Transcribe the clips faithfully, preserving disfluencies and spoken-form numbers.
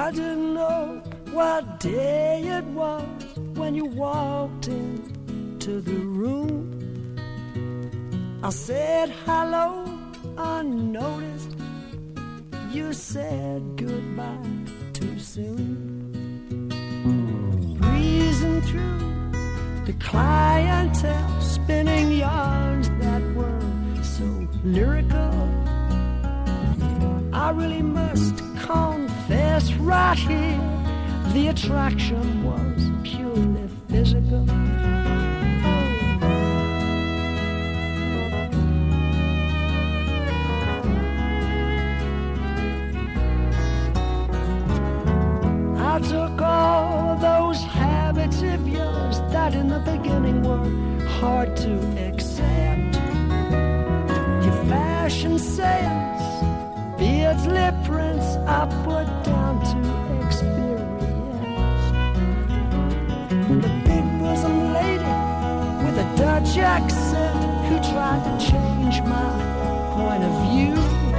I didn't know what day it was when you walked into the room. I said hello unnoticed. You said goodbye too soon. Breezing through the clientele, spinning yarns that were so lyrical. I really must confess right here, the attraction was purely physical. I took all those habits of yours that in the beginning were hard to accept. Your fashion sense, beards, lip prints, I put down to experience. The big bosom lady with a Dutch accent who tried to change my point of view.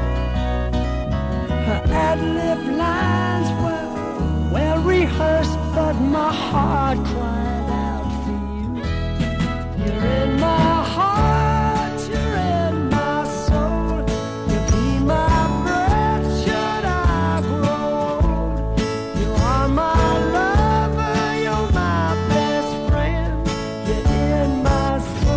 Her ad-lib lines were well rehearsed, but my heart cried out for you. You're in my heart, you're in my soul. You be my breath should I grow old. You are my lover, you're my best friend. You're in my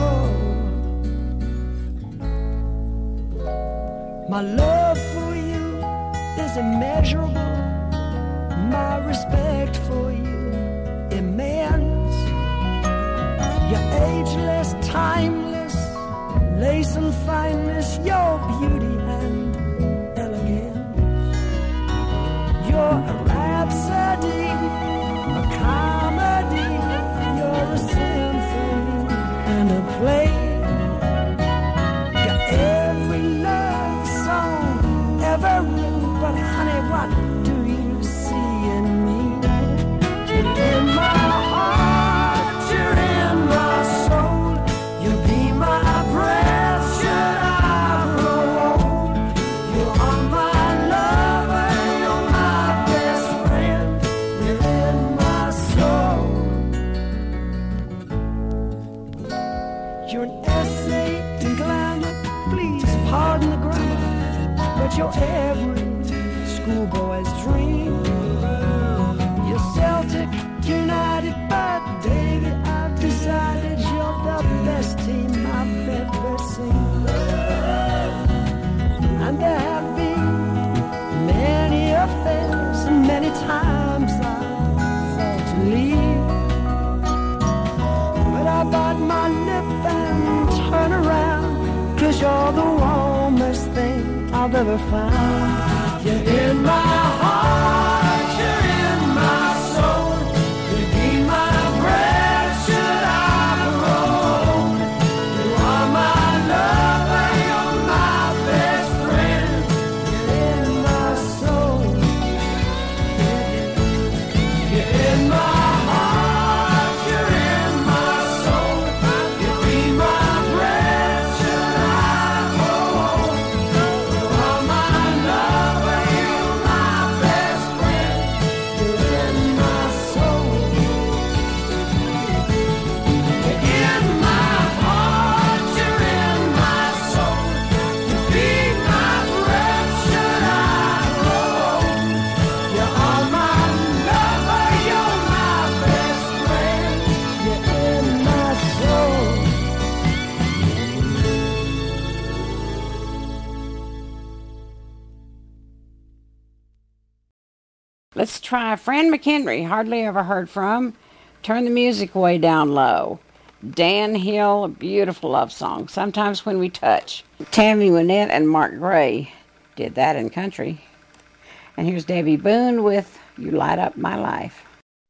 soul. My love for you is immeasurable. My respect for you immense. You're ageless, timeless, lace and fineness, your beauty and elegance. You're a rhapsody, a comedy, you're a symphony and a play. You're every love song ever written, but honey, what do you see in me? You're in my heart, you're in my soul. You be my breath should I grow old. You are my lover, you're my best friend. You're in my soul. You're an essay in glamour, please pardon the grammar, but you're every schoolboy's dream. You're Celtic United, but baby, I've decided you're the best team I've ever seen. And there have been many affairs, and many times I thought to leave, but I bite my lip and turn around, 'cause you're the warmest thing I've ever found. You're in my heart, you're in my soul. You be my breath should I grow old. You are my lover, you're my best friend. You're in my soul. You're in my heart, you're in my soul. You be my breath should I grow old. You are my lover, you're my best friend. You're in my soul. You're in my heart, you're in my soul. You be my breath should I grow old. You are my lover, you're my best friend. You're in my soul. Let's try Fran McHenry, hardly ever heard from. Turn the music way down low. Dan Hill, a beautiful love song, Sometimes When We Touch. Tammy Wynette and Mark Gray did that in country. And here's Debbie Boone with You Light Up My Life.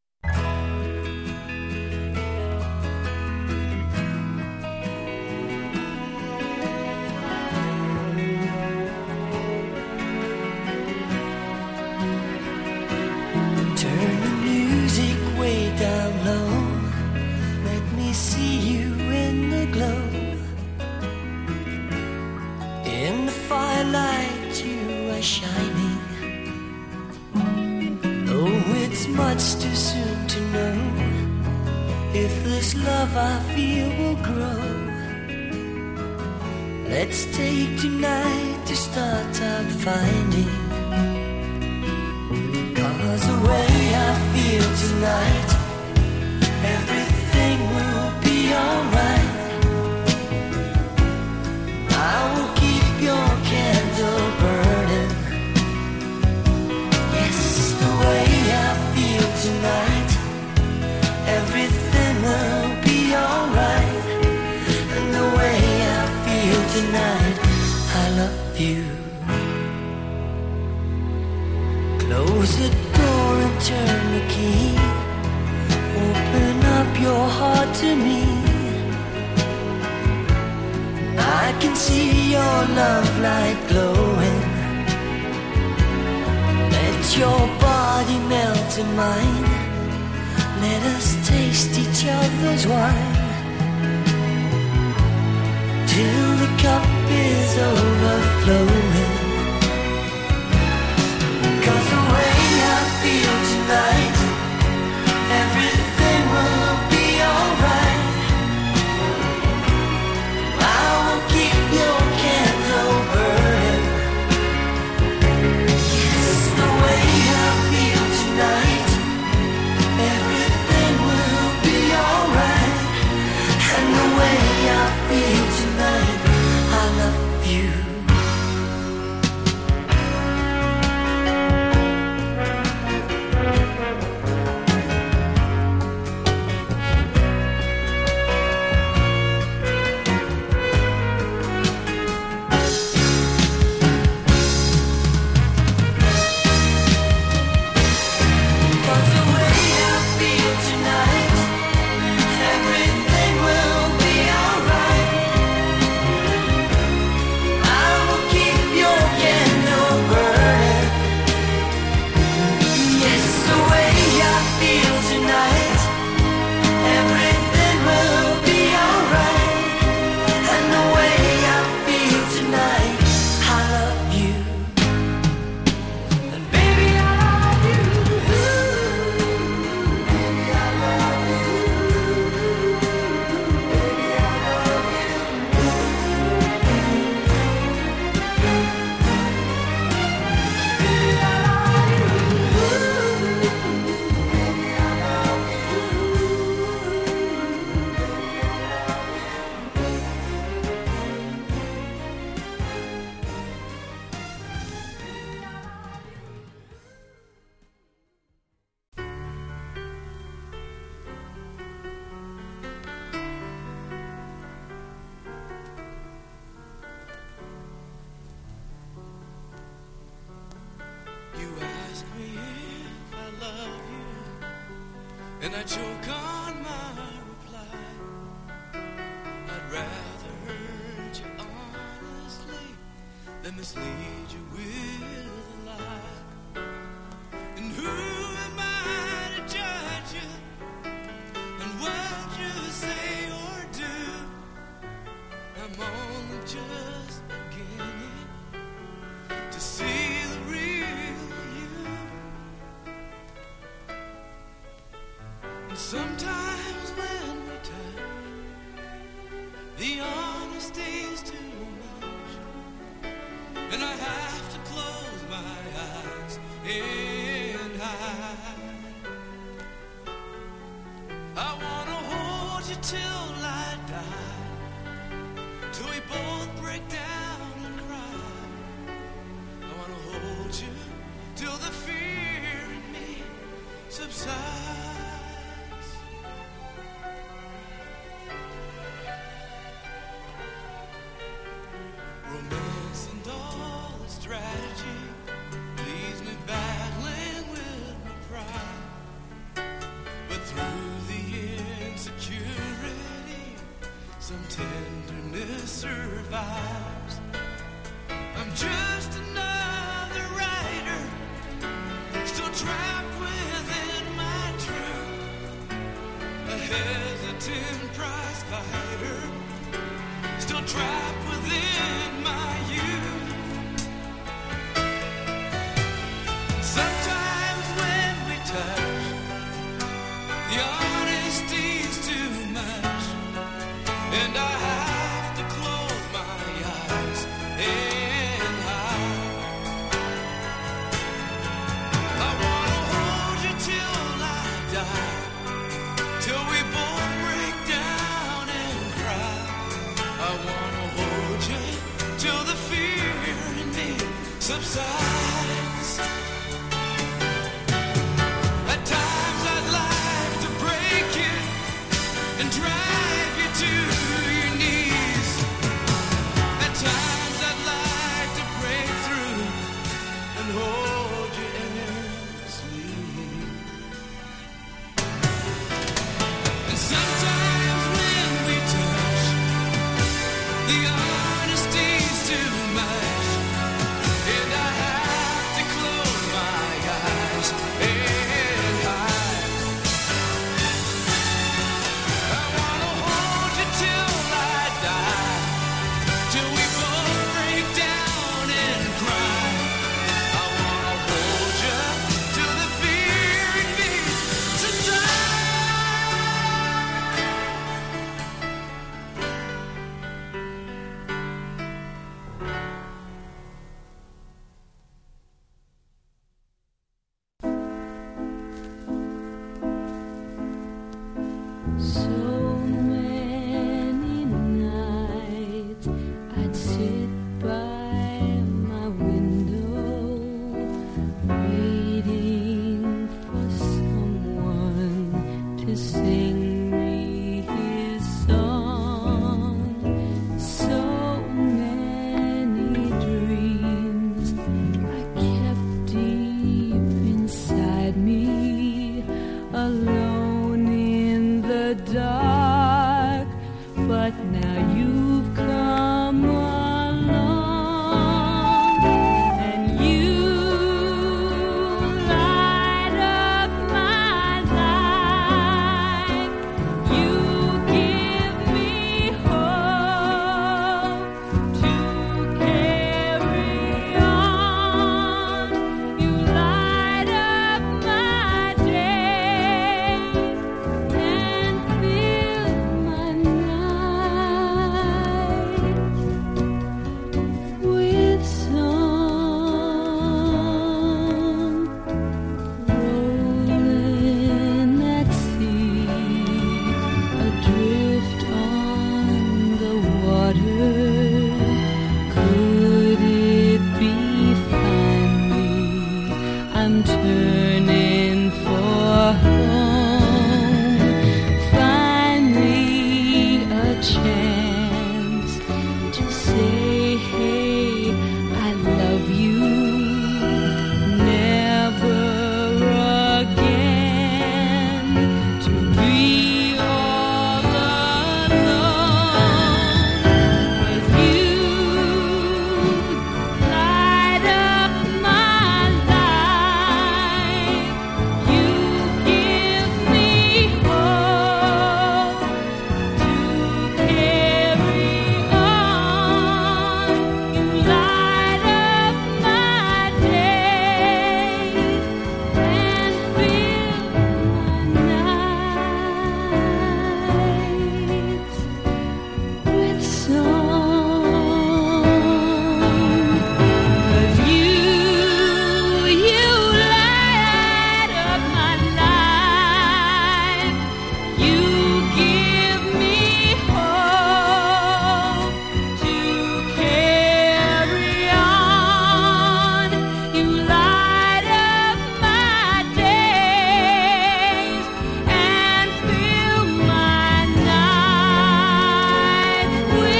Turn the music way down low. Let me see you in the glow. In the firelight you are shining. It's much too soon to know if this love I feel will grow. Let's take tonight to start out finding, 'cause the way I feel tonight, everything will be alright. I will keep your candle burning. Yes, the way I feel tonight, everything will be alright. And the way I feel tonight, I love you. Close the door and turn the key. Open up your heart to me. I can see your love light glowing. Let your body melt in mine. Let us taste each other's wine till the cup is overflowing. 'Cause the way I feel tonight, everything will be alright. I will keep your candle burning. Yes, the way I feel tonight, everything will be alright. And the way I feel tonight, I love you. And I choke on my reply. I'd rather hurt you honestly than mislead you with a lie. And who am I to judge you and what you say or do? I'm only just beginning to see the real you. And sometimes when we touch, the honesty's too much, and I have to close my eyes and hide. I wanna hold you till I die, till we both break down and cry. I wanna hold you till the fear in me subsides. Romance and all the strategy leaves me battling with my pride. But through the insecurity, some tenderness survives. I'm just another writer, still trapped within my truth. A hesitant prize fighter, still trapped within my youth. Sometimes when we touch, subsides. At times I'd like to break you and drive you to your knees. At times I'd like to break through and hold you endlessly. And sometimes when we touch, the honesty's too much, and I have to close my eyes and hide. I wanna hold you till I die, till we both break down and cry. I wanna hold you till the fear in me subsides. So many nights I'd sit by my window, waiting for someone to sing me his song. So many dreams I kept deep inside me, alone in the dark. But now you've come along, and you light up my life. You give me hope to carry on. You light up my days and fill my nights with song. Rolling at sea, adrift on the water. Could it be finally I'm turning for home? Finally a chance to say, hey, I love you. Never again to be all alone. 'Cause you light up my life. You give me hope to carry on. You light up my days and fill my nights with song. 'Cause you, you light up my life. You give me hope to carry on. You light up my days and fill my nights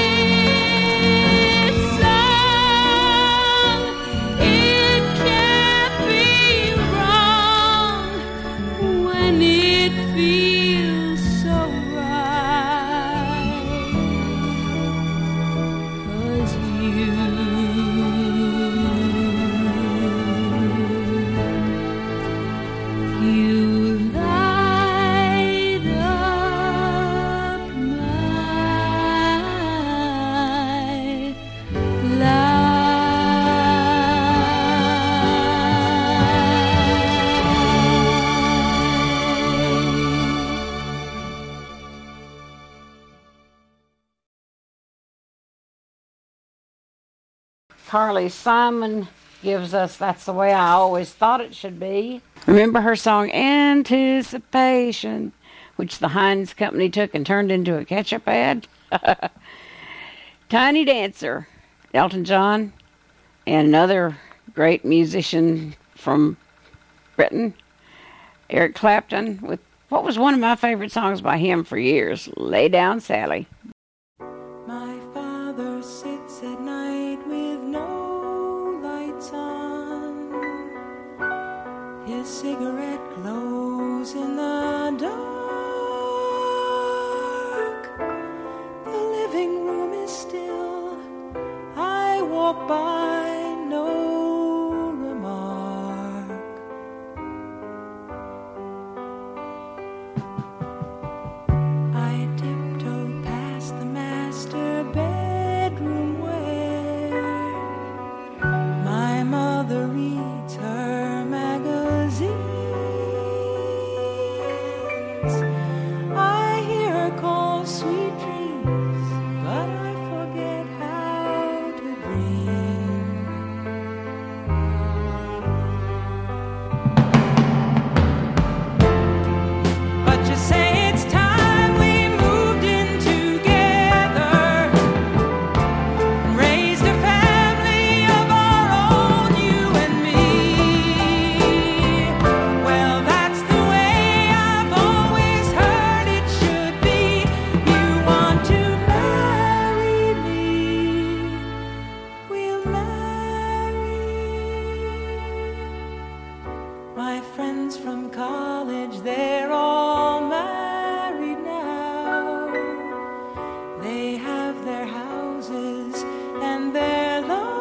with song. It can't be wrong when it feels so right. 'Cause you, you light up my life. Carly Simon gives us That's the Way I Always Thought It Should Be. Remember her song Anticipation, which the Heinz Company took and turned into a ketchup ad? Tiny Dancer, Elton John, and another great musician from Britain, Eric Clapton, with what was one of my favorite songs by him for years, Lay Down, Sally. My father sits at night with no lights on. His cigarette glows in the dark. The living room is still. I walk by, no remark. I tiptoe past the master bedroom where my mother reads her magazines. I hear her call sweet dreams, but I forget how to dream. But you say it's time we moved in together and raised a family of our own, you and me. Well, that's the way I've always heard it should be. You want to marry me, we'll marry. My friends from college, they're all married now. They have their houses and their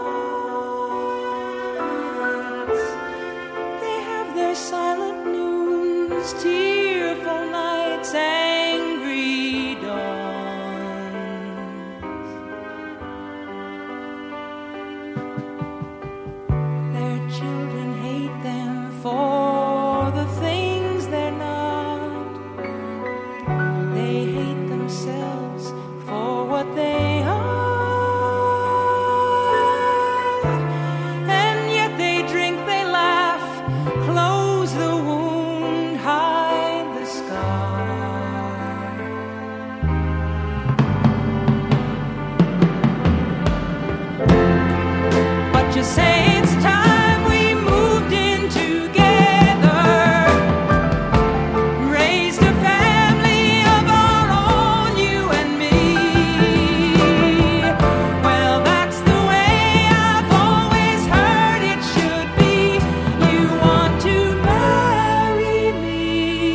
lots. They have their silent noons, tearful nights, angry dawns. Their children hate them for the things they're not. They hate themselves for what they are. And yet they drink, they laugh, close the wound, hide the scar. But you say it's time we moved in together, raised a family of our own, you and me. Well, that's the way I've always heard it should be. You want to marry me,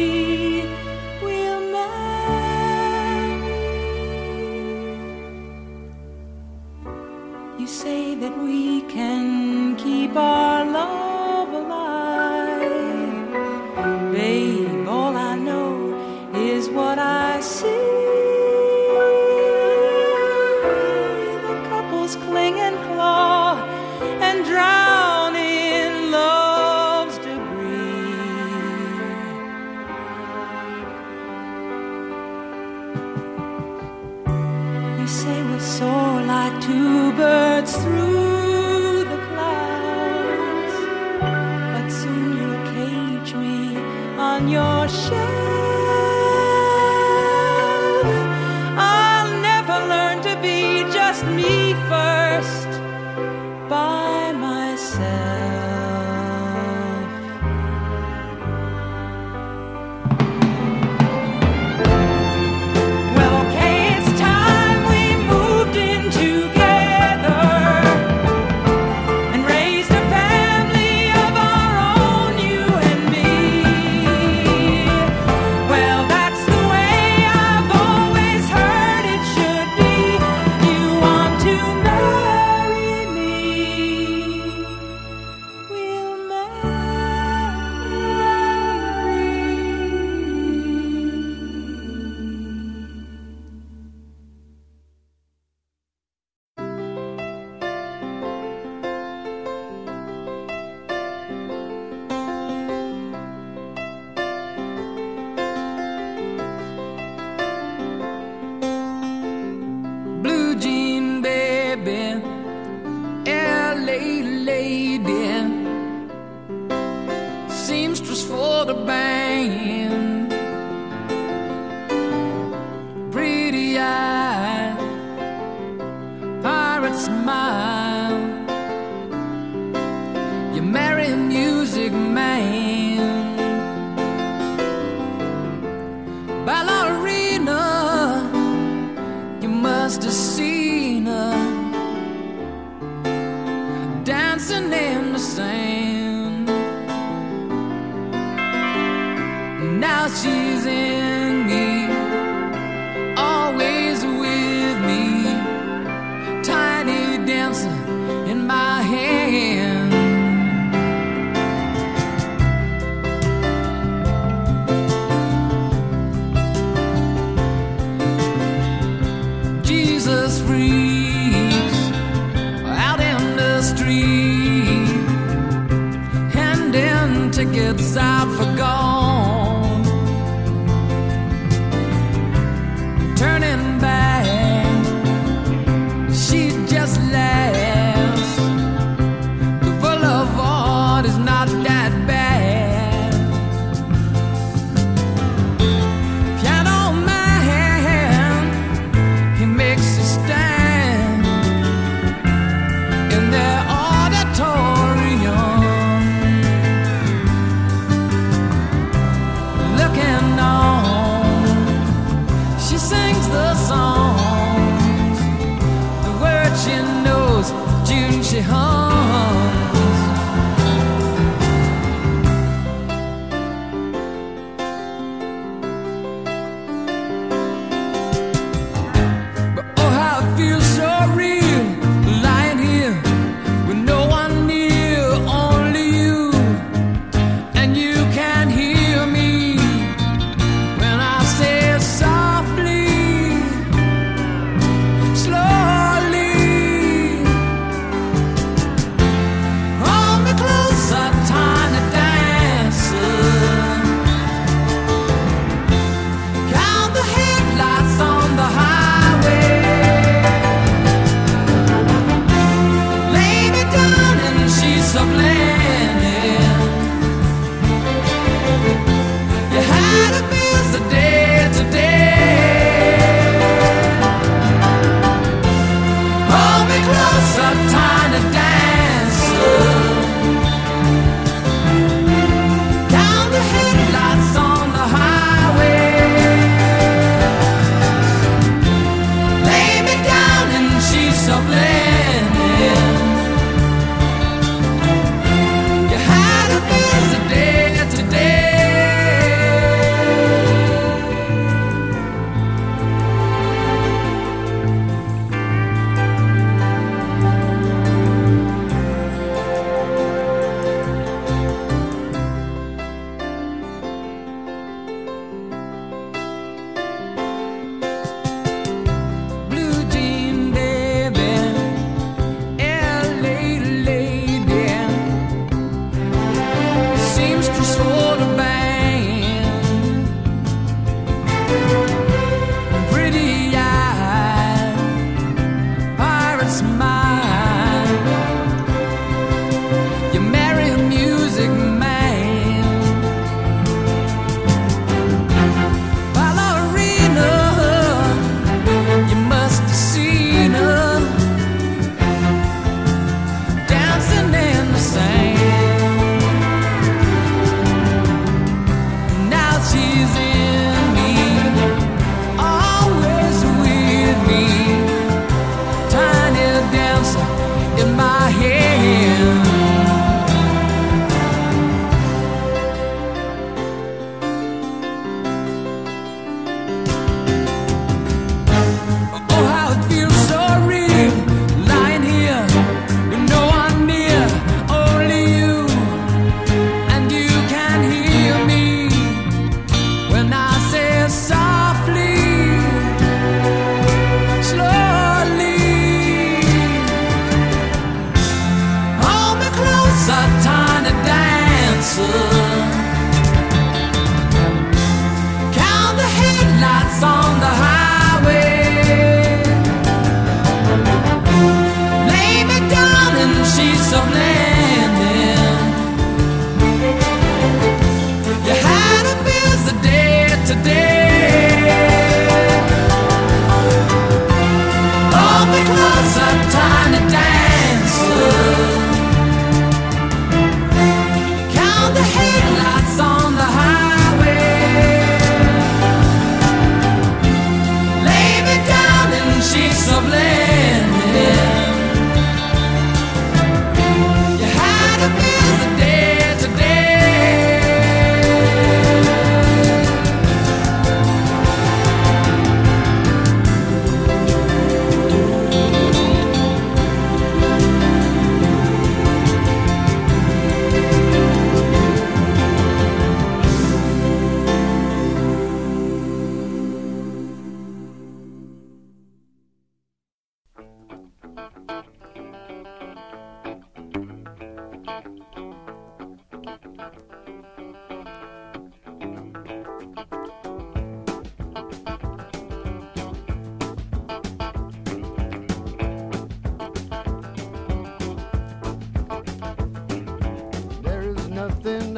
we'll marry. You say that we can keep our love alive. Babe, all I know is what I see. The couples cling and claw and drown in love's debris. You say we'll soar like two birds through the clouds, but soon you'll cage me on your shelf. I'll never learn to be just me first by myself. Well, okay, it's time we moved in together and raised a family of our own, you and me. Now she's in me, always with me, tiny dancer in my hand. Jesus freaks out in the street, handing tickets out for gone.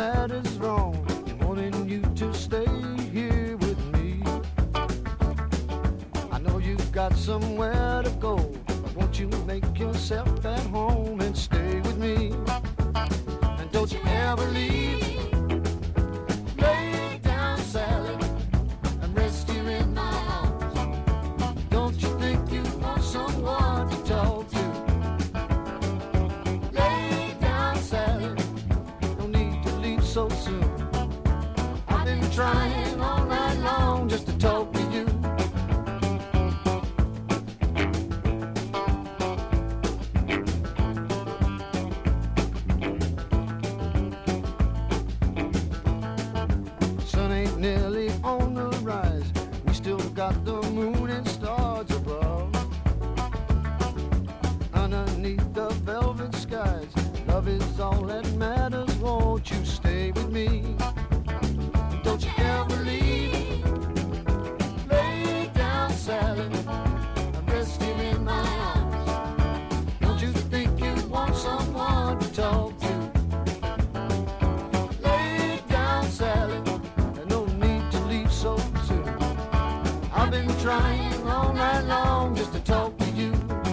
that is wrong, wanting you to stay here with me. I know you've got somewhere to go, but won't you make yourself at home and stay with me? And don't you ever leave. Lay down, Sally, and rest here in my arms. Don't you think you want someone to talk to? Lay down, Sally, no need to leave so soon. I've been trying all night long just to talk to you. Sun ain't nearly on the rise. We still got the moon and stars above. Underneath the velvet skies, love is all that matters. Won't you stay with me? Don't you ever leave. Lay down, Sally, and rest here in my arms. Don't you think you want someone to talk to? Lay down, Sally, and no need to leave so soon. I've been trying all night long just to talk to you.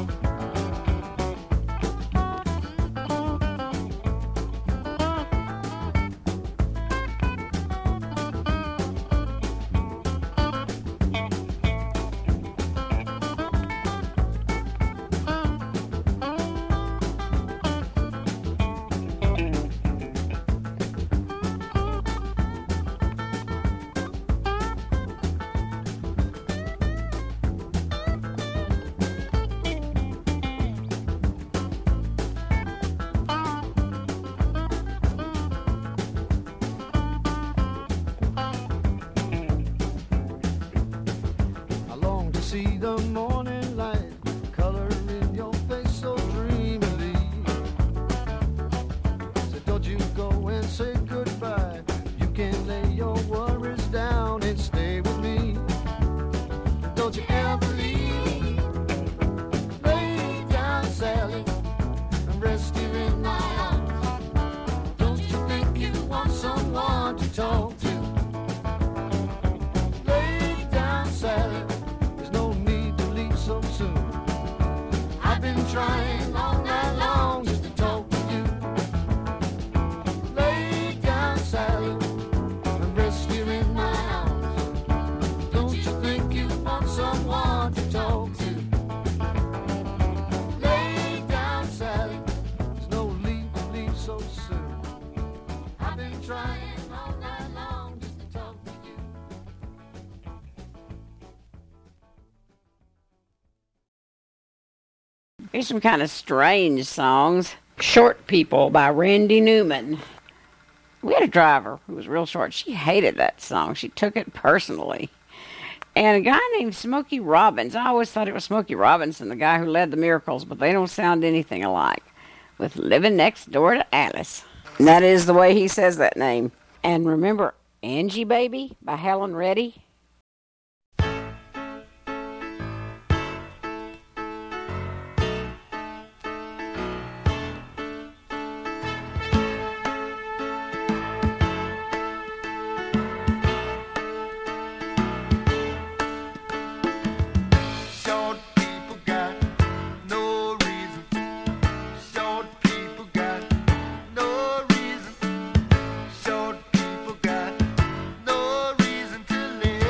See the morning light, color in your face so dreamily. So don't you go and say goodbye. You can lay your worries down and stay with me. Don't you ever leave. Lay down, Sally, and rest here in my arms. Don't you think you want someone to talk to? Lay down, Sally, so soon. I've been trying all night long just to talk to you. Lay down, Sally, and rest here in my arms. Don't you think you want someone to talk to? Lay down, Sally, there's no need to leave so soon. I've been trying all night long just to talk to you. Here's some kind of strange songs. Short People by Randy Newman. We had a driver who was real short. She hated that song. She took it personally. And a guy named Smokey Robbins. I always thought it was Smokey Robinson, the guy who led the Miracles, but they don't sound anything alike. With Living Next Door to Alice. And that is the way he says that name. And remember Angie Baby by Helen Reddy? Short people got no reason to live.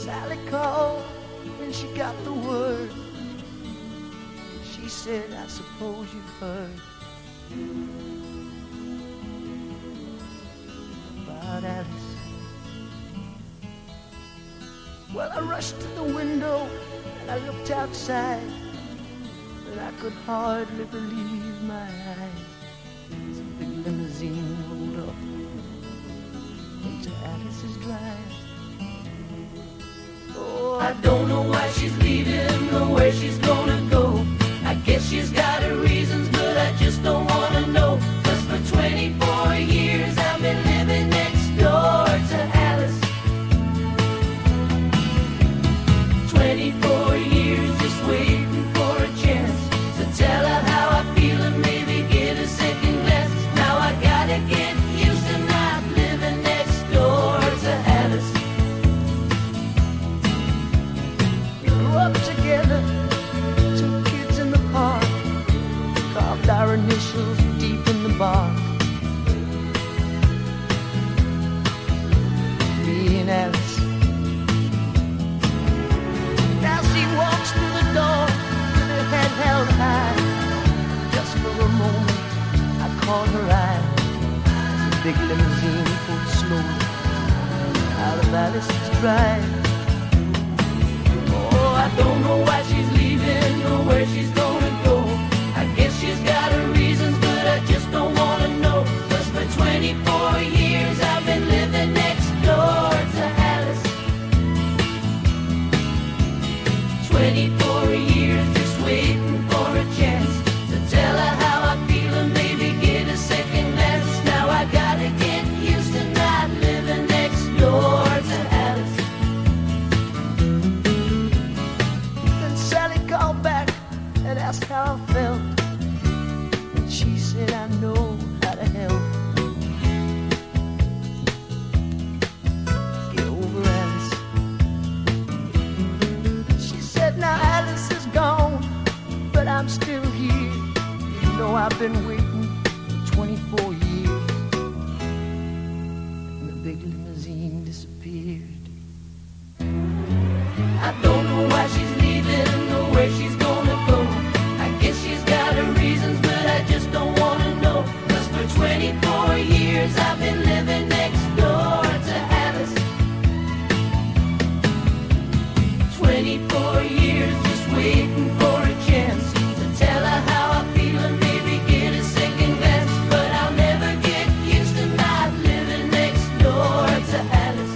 Sally called when she got the word. She said, I suppose you've heard about Alice. Well, I rushed to the window and I looked outside, and I could hardly believe my eyes. As a big limousine rolled up into Alice's drive. Oh, I don't know why she's leaving or where she's gonna go. I guess she's got her reasons, but I just don't wanna know. 'Cause for twenty-four years I've been living next door to Alice. twenty-four years just waiting for a chance to tell her how I feel and maybe get a second glance. Now I gotta get used to not living next door to Alice. We grew up together, two kids in the park, carved our initials deep in the bark. Me and Alice. Now she walks through the door with her head held high. Just for a moment I caught her eye as the big limousine pulled slowly out of Alice's drive. Oh, I don't know why she's leaving or where she's gonna go. I guess she's got her reasons, but I just don't wanna know. 'Cause for twenty-four years I've been living next door to Alice. twenty-four years just waiting for a chance to tell her how I feel and maybe get a second glance. Now I gotta get used to not living next door to Alice. Then Sally called back and asked how I felt, and she said, I know how to help. Get over Alice. She said, now Alice is gone, but I'm still here. You know I've been waiting for twenty-four years. And the big limousine disappeared. I don't know why she's leaving or where she's gonna go. I guess she's got her reasons, but I just don't wanna know. 'Cause for twenty-four years I've been living next door to Alice. twenty-four years just waiting for a chance to tell her how I feel and maybe get a second glance. But I'll never get used to not living next door to Alice.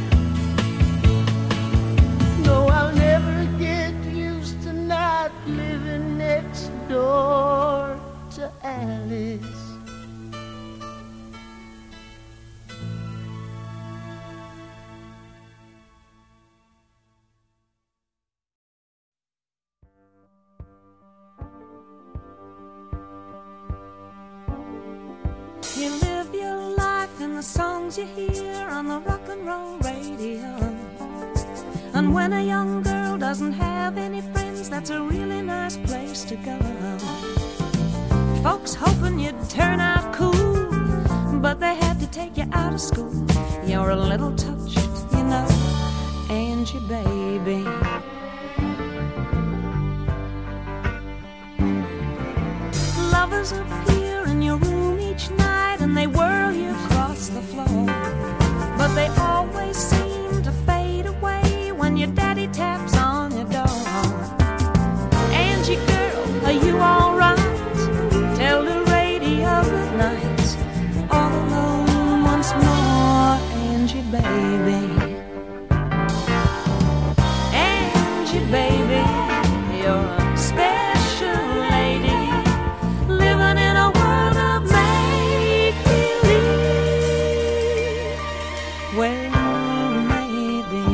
No, I'll never get used to not living next door to Alice. You live your life in the songs you hear on the rock and roll radio. And when a young girl doesn't have any friends, that's a really nice place to go. Folks hoping you'd turn out cool, but they had to take you out of school. You're a little touched, you know, Angie, baby. Lovers appear in your room each night and they whirl you across the floor, but they always seem to fade away when your daddy taps on your door. Angie girl, are you alright? Tell the radio good night. All alone once more, Angie baby. Angie baby, you're a special lady, living in a world of make-believe. Well, maybe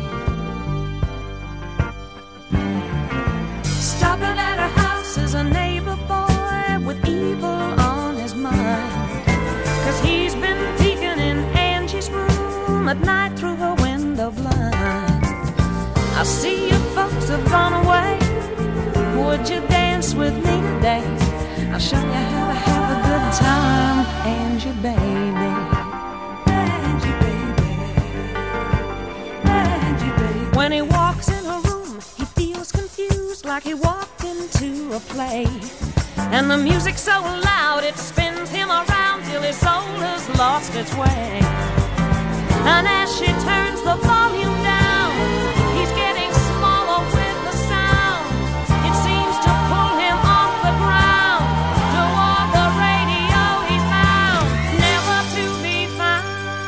stopping at her house is a neighbor boy with evil on his mind, 'cause he's been peeking in Angie's room at night through her window blind. I see your folks have gone away. Would you dance with me today? I'll show you how to have a good time, Angie baby. Angie baby, Angie baby. When he walks in a room, he feels confused, like he walked into a play. And the music's so loud, it spins him around till his soul has lost its way. And as she turns the volume down, he's getting smaller with the sound. It seems to pull him off the ground, toward the radio he's bound, never to be found.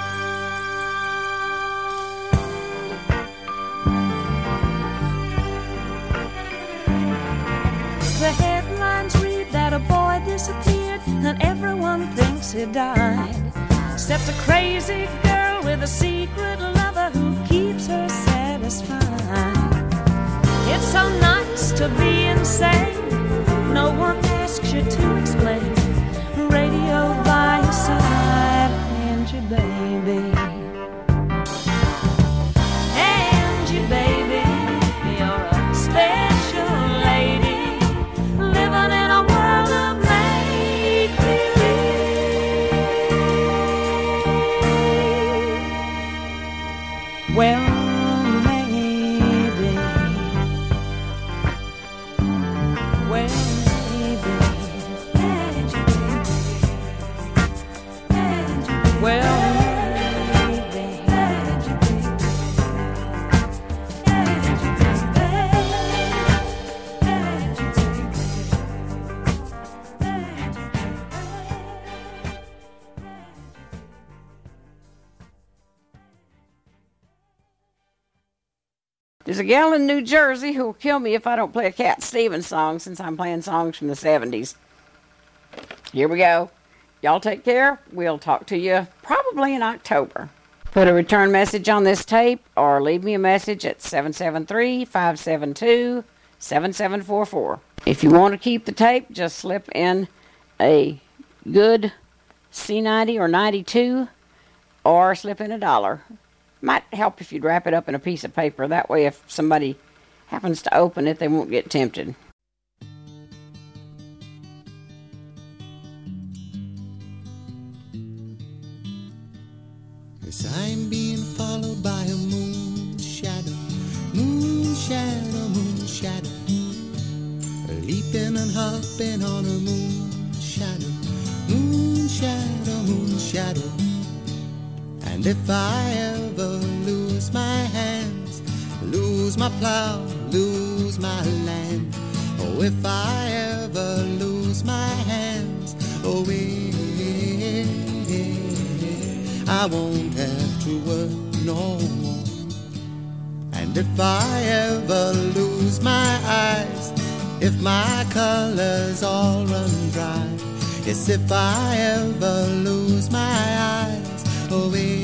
The headlines read that a boy disappeared and everyone thinks he died, except a crazy girl with a secret lover who keeps her satisfied. It's so nice to be insane, no one asks you to explain. Radio by your side, Angie baby, Angie baby, you're a special lady, living in a world of make-believe. Well, maybe, well, maybe, well, There's a gal in New Jersey who will kill me if I don't play a Cat Stevens song, since I'm playing songs from the seventies. Here we go. Y'all take care. We'll talk to you probably in October. Put a return message on this tape or leave me a message at seven seven three, five seven two, seven seven four four. If you want to keep the tape, just slip in a good C ninety or ninety-two or slip in a dollar. Might help if you'd wrap it up in a piece of paper. That way, if somebody happens to open it, they won't get tempted. As I'm being followed by a moon shadow, moon shadow, moon shadow, leaping and hopping on a moon shadow, moon shadow, moon shadow. And if I ever lose my hands, lose my plow, lose my land, oh, if I ever lose my hands, oh, eh, I won't have to work no more. And if I ever lose my eyes, if my colors all run dry, yes, if I ever lose my eyes, oh, eh,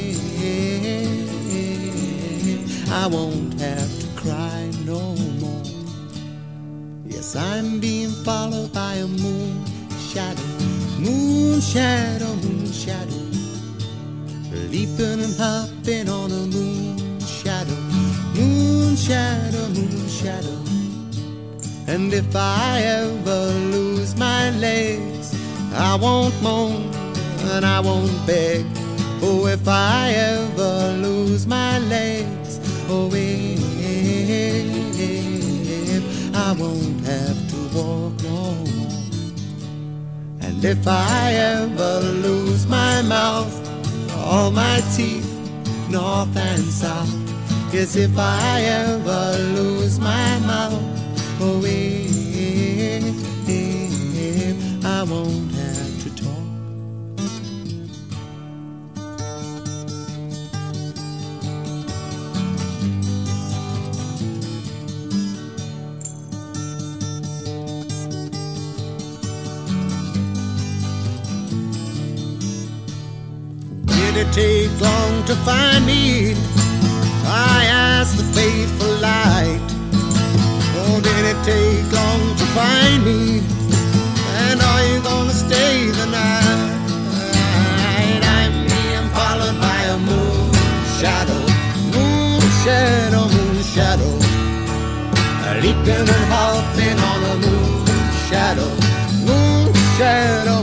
I won't have to cry no more. Yes, I'm being followed by a moon shadow, moon shadow, moon shadow, leaping and hopping on a moon shadow, moon shadow, moon shadow. And if I ever lose my legs, I won't moan and I won't beg. Oh, if I ever lose my legs, oh, if I won't have to walk no more. And if I ever lose my mouth, all my teeth, north and south, yes, if I ever lose my mouth, oh, if I won't have to talk. Did it take long to find me? I asked the faithful light. Oh, did it take long to find me? And are you gonna stay the night? I'm being followed by a moon shadow, moon shadow, moon shadow, leaping and hopping on a moon shadow, moon shadow.